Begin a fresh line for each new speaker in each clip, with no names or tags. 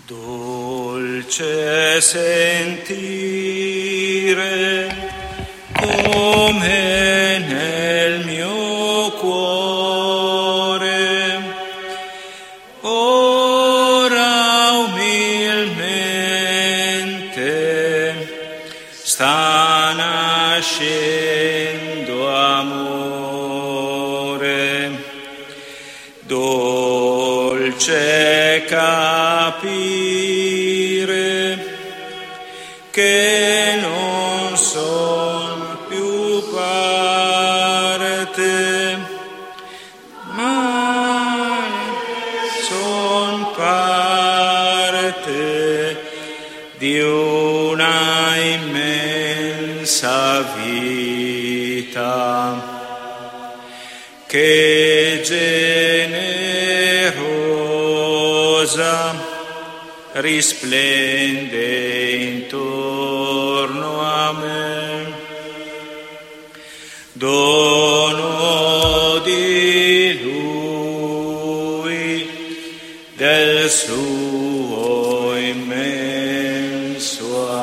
Dolce sentire come nel mio cuore ora umilmente sta nascendo amore. Dolce capire che non son più parte, ma son parte di una immensa vita che generosa risplende intorno a me, dono di Lui, del suo immenso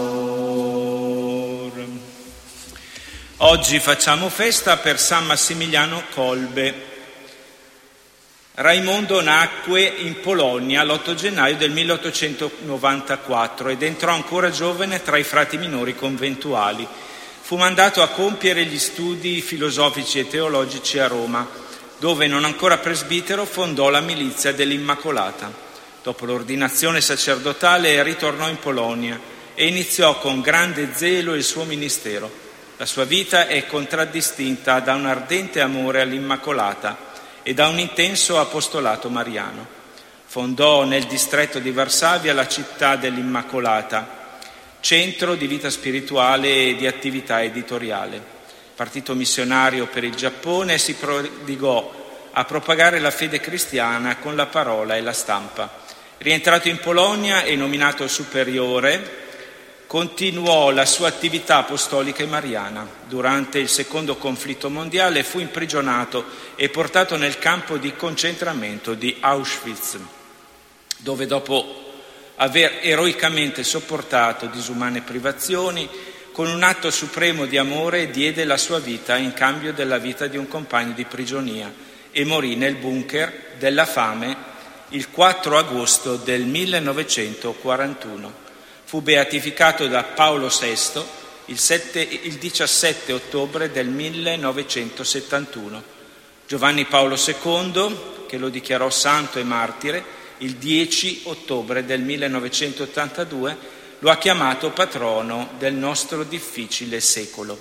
amore. Oggi facciamo festa per San Massimiliano Kolbe. Raimondo nacque in Polonia l'8 gennaio del 1894 ed entrò ancora giovane tra i frati minori conventuali. Fu mandato a compiere gli studi filosofici e teologici a Roma, dove, non ancora presbitero, fondò la milizia dell'Immacolata. Dopo l'ordinazione sacerdotale ritornò in Polonia e iniziò con grande zelo il suo ministero. La sua vita è contraddistinta da un ardente amore all'Immacolata e da un intenso apostolato mariano. Fondò nel distretto di Varsavia la città dell'Immacolata, centro di vita spirituale e di attività editoriale. Partito missionario per il Giappone, si prodigò a propagare la fede cristiana con la parola e la stampa. Rientrato in Polonia e nominato superiore, continuò la sua attività apostolica e mariana. Durante il secondo conflitto mondiale fu imprigionato e portato nel campo di concentramento di Auschwitz, dove, dopo aver eroicamente sopportato disumane privazioni, con un atto supremo di amore diede la sua vita in cambio della vita di un compagno di prigionia e morì nel bunker della fame il 4 agosto del 1941. Fu beatificato da Paolo VI il 17 ottobre del 1971. Giovanni Paolo II, che lo dichiarò santo e martire, il 10 ottobre del 1982, lo ha chiamato patrono del nostro difficile secolo.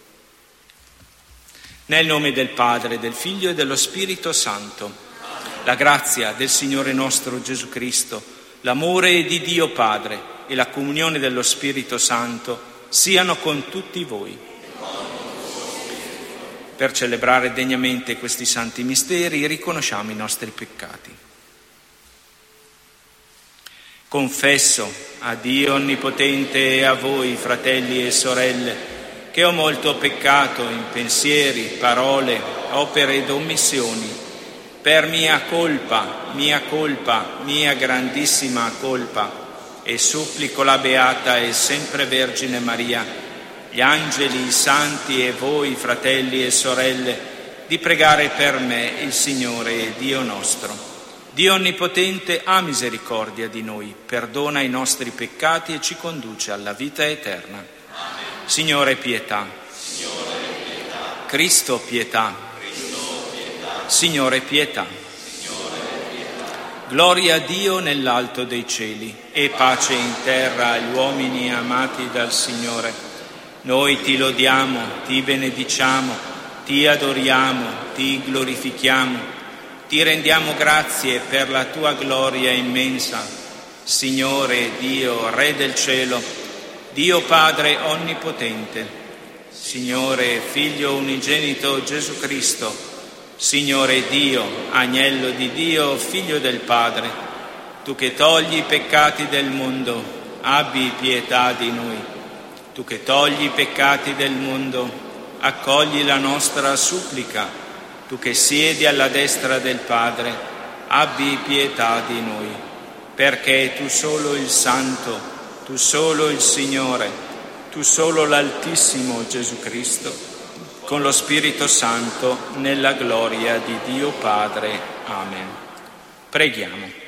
Nel nome del Padre, del Figlio e dello Spirito Santo, la grazia del Signore nostro Gesù Cristo, l'amore di Dio Padre e la comunione dello Spirito Santo siano con tutti voi. Per celebrare degnamente questi santi misteri riconosciamo i nostri peccati. Confesso a Dio Onnipotente e a voi, fratelli e sorelle, che ho molto peccato in pensieri, parole, opere ed omissioni, per mia colpa, mia grandissima colpa, e supplico la Beata e sempre Vergine Maria, gli angeli, i santi e voi, fratelli e sorelle, di pregare per me il Signore Dio nostro. Dio Onnipotente ha misericordia di noi, perdona i nostri peccati e ci conduce alla vita eterna. Amen. Signore pietà. Cristo pietà. Signore pietà. Gloria a Dio nell'alto dei cieli e pace in terra agli uomini amati dal Signore. Noi ti lodiamo, ti benediciamo, ti adoriamo, ti glorifichiamo, ti rendiamo grazie per la tua gloria immensa. Signore Dio, Re del cielo, Dio Padre onnipotente, Signore Figlio unigenito Gesù Cristo, Signore Dio, Agnello di Dio, Figlio del Padre, tu che togli i peccati del mondo, abbi pietà di noi. Tu che togli i peccati del mondo, accogli la nostra supplica. Tu che siedi alla destra del Padre, abbi pietà di noi. perché tu solo il Santo, tu solo il Signore, tu solo l'Altissimo Gesù Cristo, con lo Spirito Santo, nella gloria di Dio Padre. Amen. Preghiamo.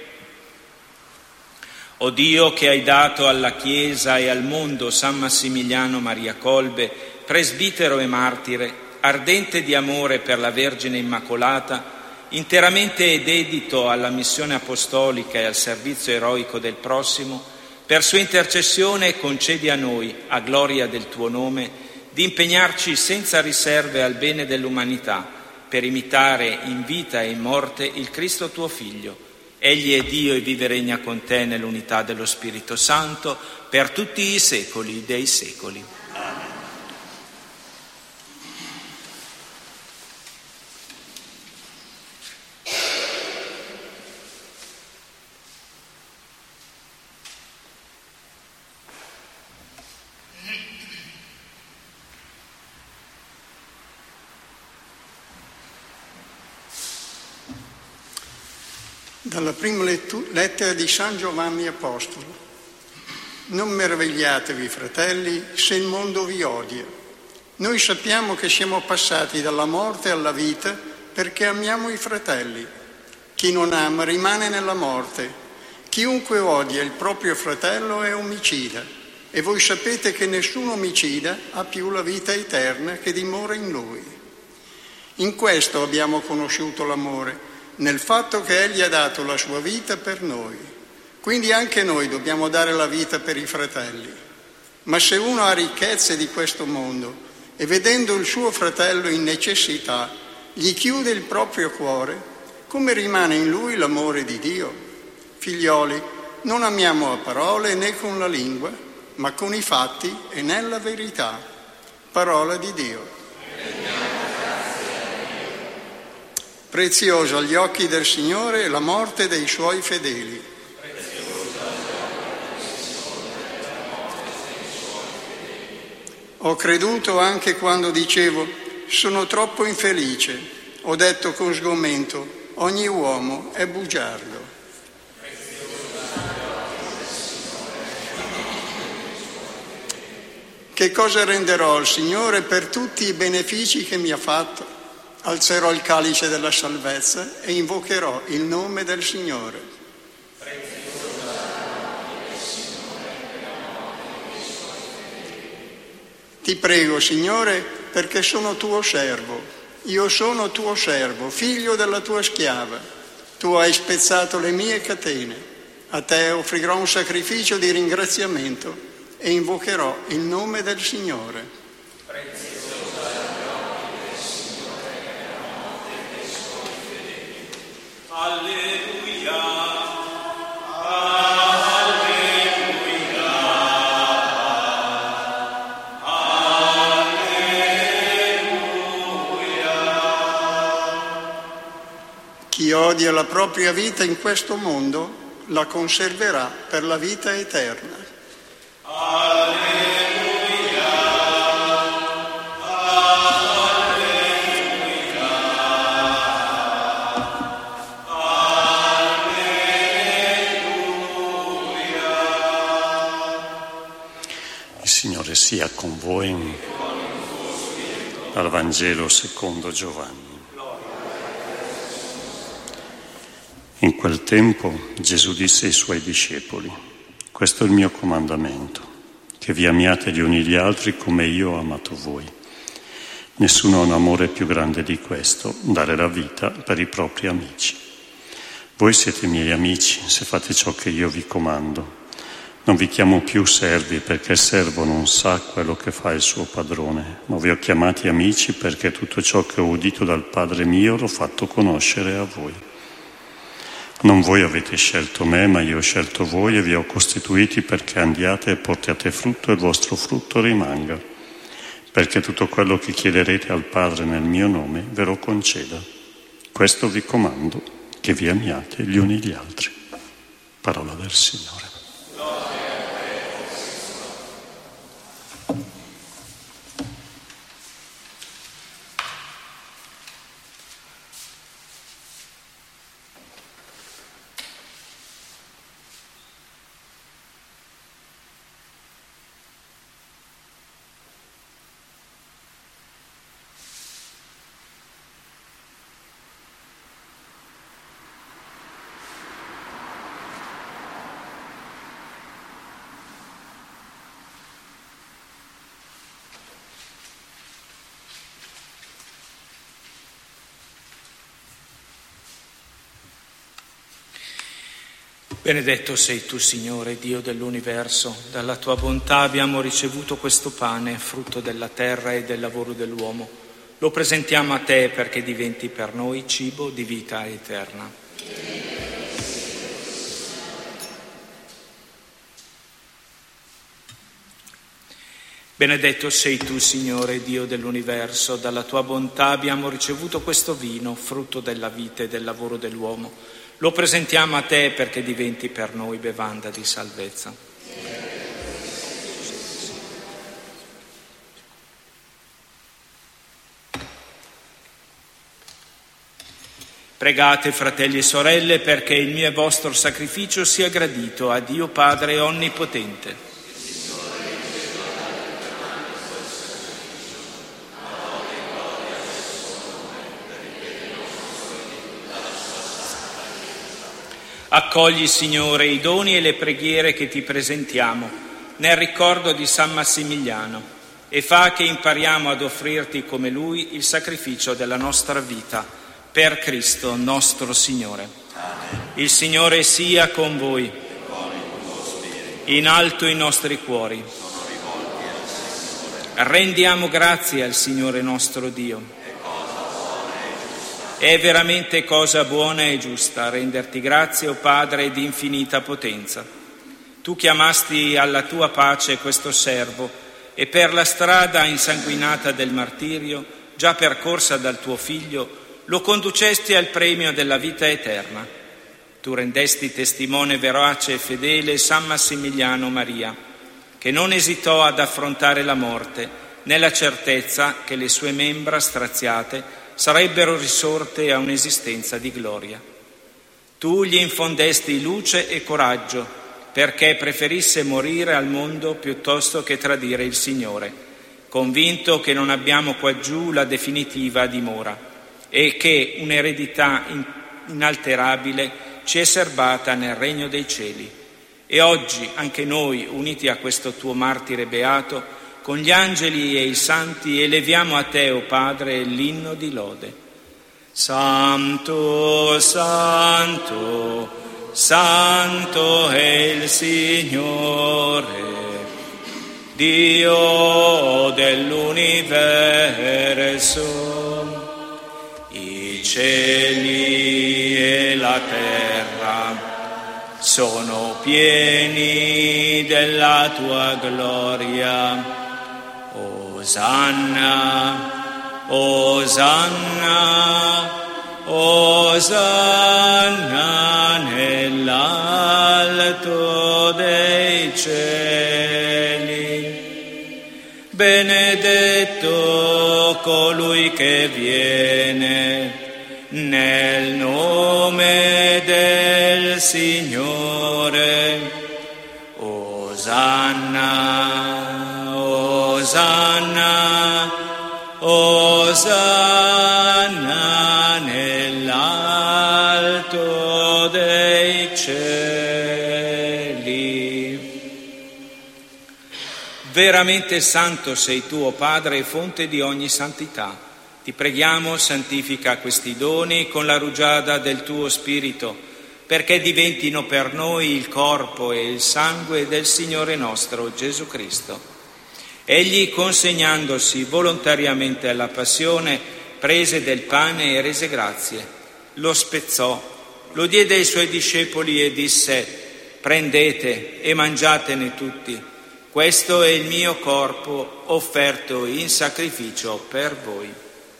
O Dio, che hai dato alla Chiesa e al mondo San Massimiliano Maria Colbe, presbitero e martire, ardente di amore per la Vergine Immacolata, interamente dedito alla missione apostolica e al servizio eroico del prossimo, per sua intercessione concedi a noi, a gloria del tuo nome, di impegnarci senza riserve al bene dell'umanità, per imitare in vita e in morte il Cristo tuo Figlio. Egli è Dio e vive e regna con te nell'unità dello Spirito Santo per tutti i secoli dei secoli. Amen.
Dalla prima lettera di San Giovanni Apostolo. Non meravigliatevi, fratelli, se il mondo vi odia. Noi sappiamo che siamo passati dalla morte alla vita perché amiamo i fratelli. Chi non ama rimane nella morte. Chiunque odia il proprio fratello è omicida. E voi sapete che nessun omicida ha più la vita eterna che dimora in lui. In questo abbiamo conosciuto l'amore, nel fatto che Egli ha dato la sua vita per noi. Quindi anche noi dobbiamo dare la vita per i fratelli. Ma se uno ha ricchezze di questo mondo e vedendo il suo fratello in necessità gli chiude il proprio cuore, come rimane in lui l'amore di Dio? Figlioli, non amiamo a parole né con la lingua, ma con i fatti e nella verità. Parola di Dio. Preziosa agli occhi del Signore la morte dei Suoi fedeli. Ho creduto anche quando dicevo sono troppo infelice. Ho detto con sgomento ogni uomo è bugiardo. Che cosa renderò al Signore per tutti i benefici che mi ha fatto? Alzerò il calice della salvezza e invocherò il nome del Signore. Ti prego, Signore, perché sono tuo servo. Io sono tuo servo, figlio della tua schiava. Tu hai spezzato le mie catene. A te offrirò un sacrificio di ringraziamento e invocherò il nome del Signore.
Alleluia, alleluia, alleluia.
Chi odia la propria vita in questo mondo la conserverà per la vita eterna.
Signore sia con voi. Dal Vangelo secondo Giovanni. In quel tempo Gesù disse ai suoi discepoli: questo è il mio comandamento, che vi amiate gli uni gli altri come io ho amato voi. Nessuno ha un amore più grande di questo, dare la vita per i propri amici. Voi siete i miei amici se fate ciò che io vi comando. Non vi chiamo più servi perché il servo non sa quello che fa il suo padrone, ma vi ho chiamati amici perché tutto ciò che ho udito dal Padre mio l'ho fatto conoscere a voi. Non voi avete scelto me, ma io ho scelto voi e vi ho costituiti perché andiate e portiate frutto e il vostro frutto rimanga, perché tutto quello che chiederete al Padre nel mio nome ve lo conceda. Questo vi comando, che vi amiate gli uni gli altri. Parola del Signore.
Benedetto sei tu, Signore, Dio dell'universo. Dalla tua bontà abbiamo ricevuto questo pane, frutto della terra e del lavoro dell'uomo. Lo presentiamo a te perché diventi per noi cibo di vita eterna. Benedetto sei tu, Signore, Dio dell'universo. Dalla tua bontà abbiamo ricevuto questo vino, frutto della vita e del lavoro dell'uomo. Lo presentiamo a te perché diventi per noi bevanda di salvezza. Pregate, fratelli e sorelle, perché il mio e vostro sacrificio sia gradito a Dio Padre Onnipotente. Accogli, Signore, i doni e le preghiere che ti presentiamo nel ricordo di San Massimiliano e fa che impariamo ad offrirti come lui il sacrificio della nostra vita per Cristo nostro Signore. Amen. Il Signore sia con voi. In alto i nostri cuori. Rendiamo grazie al Signore nostro Dio. È veramente cosa buona e giusta renderti grazie, o Padre di infinita potenza. Tu chiamasti alla tua pace questo servo e per la strada insanguinata del martirio, già percorsa dal tuo Figlio, lo conducesti al premio della vita eterna. Tu rendesti testimone verace e fedele San Massimiliano Maria, che non esitò ad affrontare la morte, nella certezza che le sue membra straziate sarebbero risorte a un'esistenza di gloria. Tu gli infondesti luce e coraggio perché preferisse morire al mondo piuttosto che tradire il Signore, convinto che non abbiamo quaggiù la definitiva dimora e che un'eredità inalterabile ci è serbata nel regno dei cieli. E oggi anche noi, uniti a questo tuo martire beato, con gli angeli e i santi eleviamo a te, o Padre, l'inno di lode. Santo, santo, santo è il Signore, Dio dell'universo. I cieli e la terra sono pieni della tua gloria. Osanna, Osanna, Osanna nell'alto dei cieli. Benedetto colui che viene nel nome del Signore. Osanna, Osanna, Osanna nell'alto dei cieli. Veramente santo sei tu, o Padre, fonte di ogni santità. Ti preghiamo, santifica questi doni con la rugiada del tuo Spirito, perché diventino per noi il corpo e il sangue del Signore nostro Gesù Cristo. Egli, consegnandosi volontariamente alla passione, prese del pane e rese grazie, lo spezzò, lo diede ai suoi discepoli e disse: prendete e mangiatene tutti, questo è il mio corpo offerto in sacrificio per voi.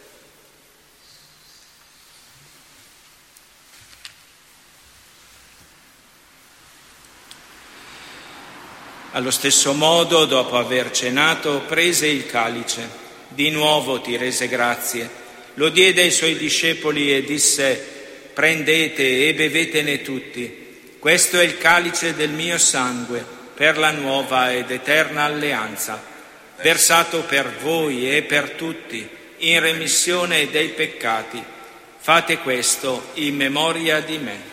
Allo stesso modo, dopo aver cenato, prese il calice, di nuovo ti rese grazie, lo diede ai suoi discepoli e disse: prendete e bevetene tutti, questo è il calice del mio sangue, per la nuova ed eterna alleanza, versato per voi e per tutti, in remissione dei peccati. Fate questo in memoria di me.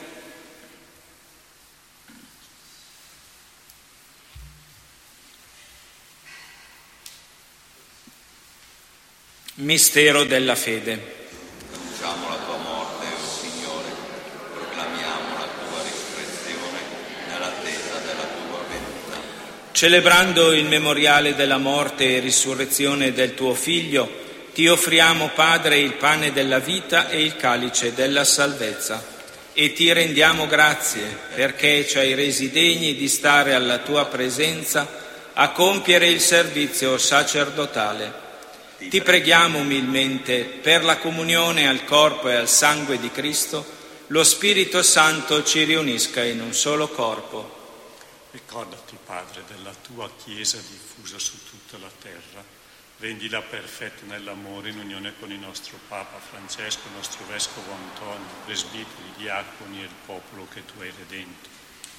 Mistero della fede.
Annunciamo la tua morte, o Signore, proclamiamo la tua risurrezione
Celebrando il memoriale della morte e risurrezione del tuo Figlio, ti offriamo, Padre, il pane della vita e il calice della salvezza e ti rendiamo grazie perché ci hai resi degni di stare alla tua presenza a compiere il servizio sacerdotale. Ti preghiamo umilmente per la comunione al corpo e al sangue di Cristo, lo Spirito Santo ci riunisca in un solo corpo.
Ricordati, Padre, della tua Chiesa diffusa su tutta la terra. Rendila perfetta nell'amore in unione con il nostro Papa Francesco, il nostro Vescovo Antonio, i presbiteri, i diaconi e il popolo che tu hai redento.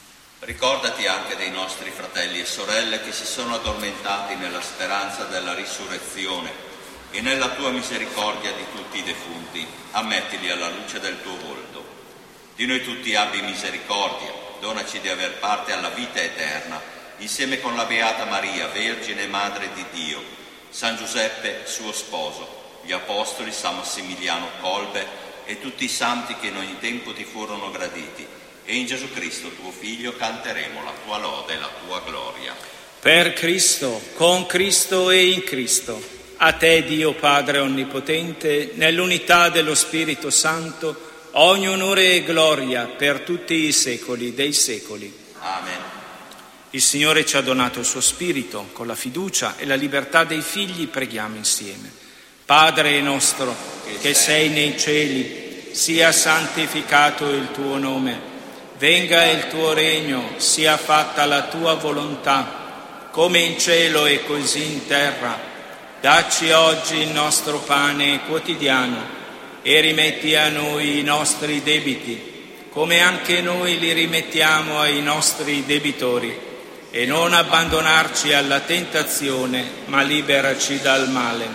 Ricordati anche dei nostri fratelli e sorelle che si sono addormentati nella speranza della risurrezione e nella tua misericordia di tutti i defunti. Ammettili alla luce del tuo volto. Di noi tutti abbi misericordia. Donaci di aver parte alla vita eterna, insieme con la Beata Maria, Vergine e Madre di Dio, San Giuseppe, suo sposo, gli Apostoli, San Massimiliano Kolbe e tutti i santi che in ogni tempo ti furono graditi. E in Gesù Cristo, tuo Figlio, canteremo la tua lode e la tua gloria.
Per Cristo, con Cristo e in Cristo, a te, Dio Padre Onnipotente, nell'unità dello Spirito Santo, ogni onore e gloria per tutti i secoli dei secoli.
Amen.
Il Signore ci ha donato il suo Spirito, con la fiducia e la libertà dei figli preghiamo insieme. Padre nostro, che sei nei cieli, sia santificato il tuo nome, venga il tuo regno, sia fatta la tua volontà, come in cielo e così in terra. Dacci oggi il nostro pane quotidiano e rimetti a noi i nostri debiti, come anche noi li rimettiamo ai nostri debitori. E non abbandonarci alla tentazione, ma liberaci dal male.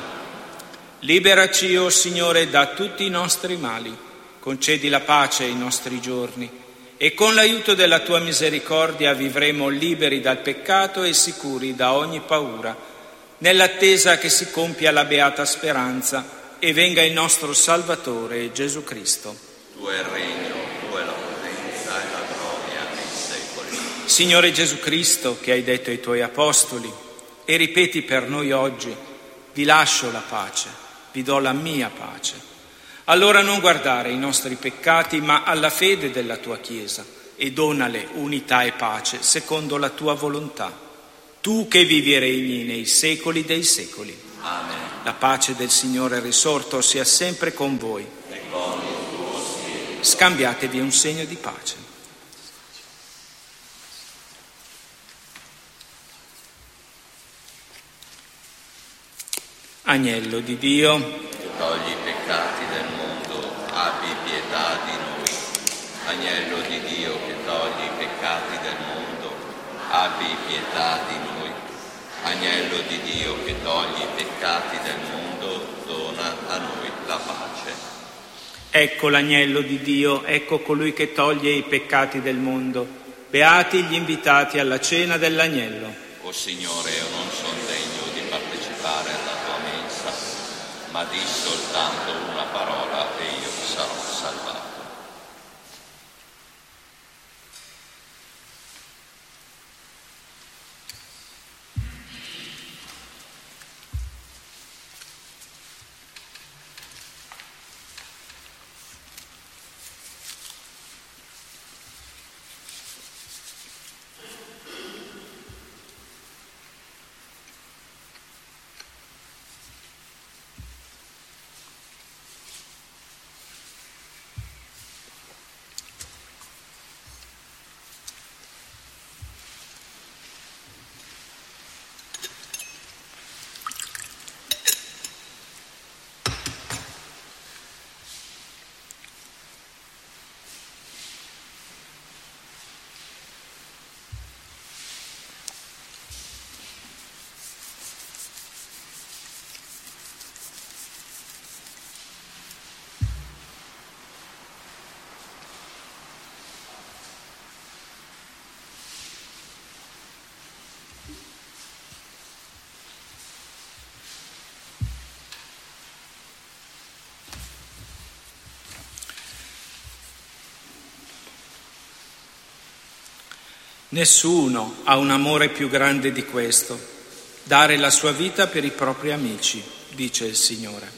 Liberaci, o Signore, da tutti i nostri mali. Concedi la pace ai nostri giorni e con l'aiuto della tua misericordia vivremo liberi dal peccato e sicuri da ogni paura, nell'attesa che si compia la beata speranza e venga il nostro Salvatore Gesù Cristo.
Tu è il regno, tu è la potenza e la gloria nei secoli.
Signore Gesù Cristo, che hai detto ai tuoi apostoli, e ripeti per noi oggi: vi lascio la pace, vi do la mia pace. Allora non guardare i nostri peccati, ma alla fede della tua Chiesa, e donale unità e pace secondo la tua volontà. Tu che vivi e regni nei secoli dei secoli.
Amen.
La pace del Signore risorto sia sempre con voi.
E con il tuo spirito.
Scambiatevi un segno di pace. Agnello di Dio,
che togli i peccati del mondo, abbi pietà di noi. Agnello di Dio, che togli i peccati del mondo, abbi pietà di noi. Agnello di Dio, che togli i peccati del mondo, dona a noi la pace.
Ecco l'agnello di Dio, ecco colui che toglie i peccati del mondo. Beati gli invitati alla cena dell'agnello.
O Signore, io non sono degno di partecipare alla tua mensa, ma di soltanto una parola e io sarò salvato.
Nessuno ha un amore più grande di questo, dare la sua vita per i propri amici, dice il Signore.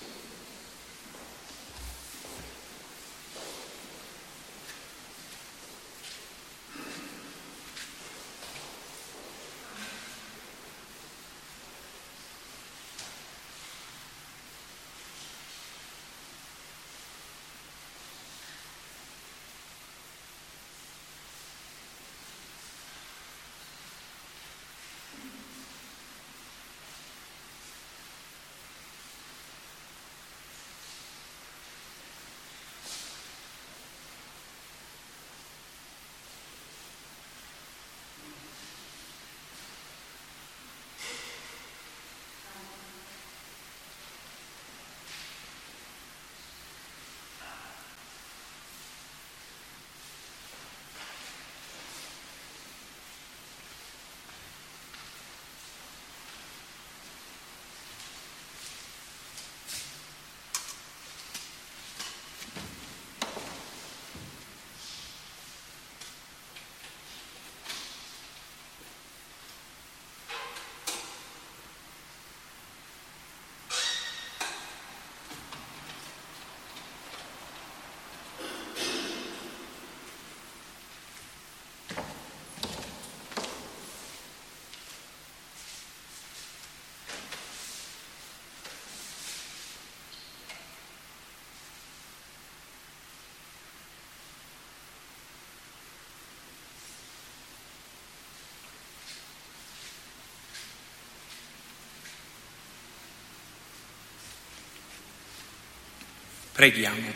Preghiamo.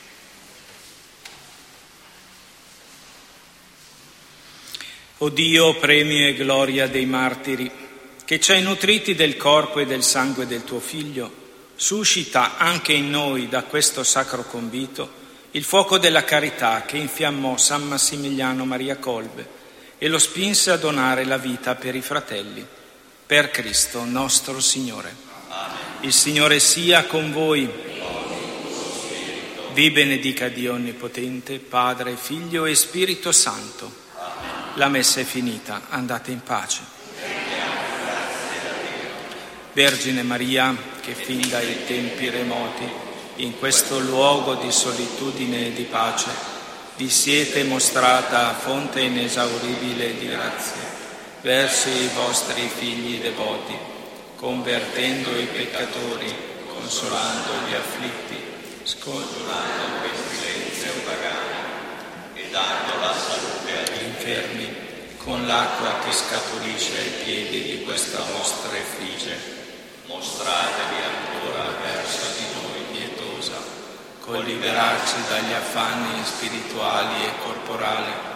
O Dio, premio e gloria dei martiri, che ci hai nutriti del corpo e del sangue del tuo Figlio, suscita anche in noi da questo sacro convito il fuoco della carità che infiammò San Massimiliano Maria Kolbe e lo spinse a donare la vita per i fratelli. Per Cristo nostro Signore. Amen. Il Signore sia con voi. Vi benedica Dio Onnipotente, Padre, Figlio e Spirito Santo. Amen. La messa è finita, andate in pace. Vergine Maria, che fin dai tempi remoti, in questo luogo di solitudine e di pace, vi siete mostrata fonte inesauribile di grazie verso i vostri figli devoti, convertendo i peccatori, consolando gli afflitti, scongiurando pestilenze pagane e dando la salute agli infermi con l'acqua che scaturisce ai piedi di questa vostra effigie. Mostratevi ancora verso di noi pietosa, col liberarci dagli affanni spirituali e corporali,